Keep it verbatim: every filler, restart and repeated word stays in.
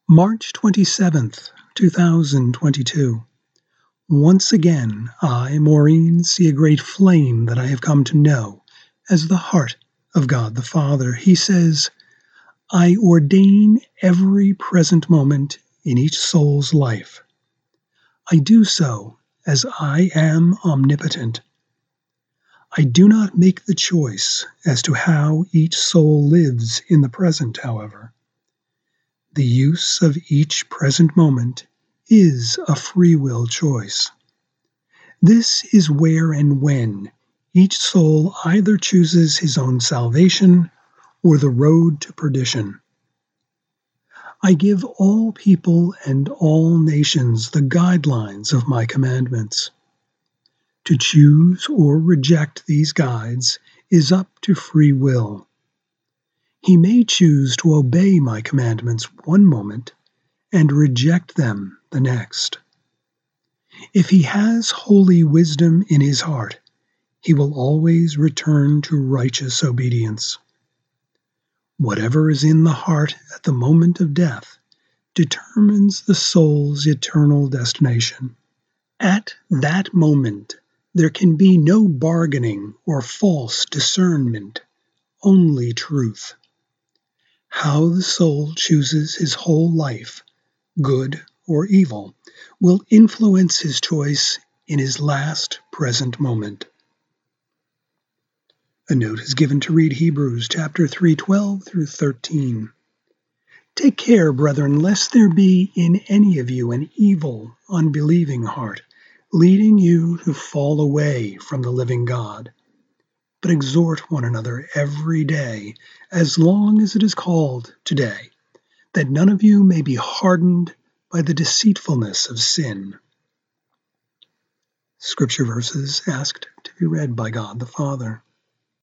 March twenty-seventh, two thousand twenty-two. Once again, I, Maureen, see a great flame that I have come to know as the heart of God the Father. He says, I ordain every present moment in each soul's life. I do so as I am omnipotent. I do not make the choice as to how each soul lives in the present, however. The use of each present moment is a free will choice. This is where and when each soul either chooses his own salvation or the road to perdition. I give all people and all nations the guidelines of my commandments. To choose or reject these guides is up to free will. He may choose to obey my commandments one moment and reject them the next. If he has holy wisdom in his heart, he will always return to righteous obedience. Whatever is in the heart at the moment of death determines the soul's eternal destination. At that moment, there can be no bargaining or false discernment, only truth. How the soul chooses his whole life, good or evil, will influence his choice in his last present moment. A note is given to read Hebrews chapter three, twelve through thirteen. Take care, brethren, lest there be in any of you an evil, unbelieving heart, leading you to fall away from the living God. But exhort one another every day, as long as it is called today, that none of you may be hardened by the deceitfulness of sin. Scripture verses asked to be read by God the Father.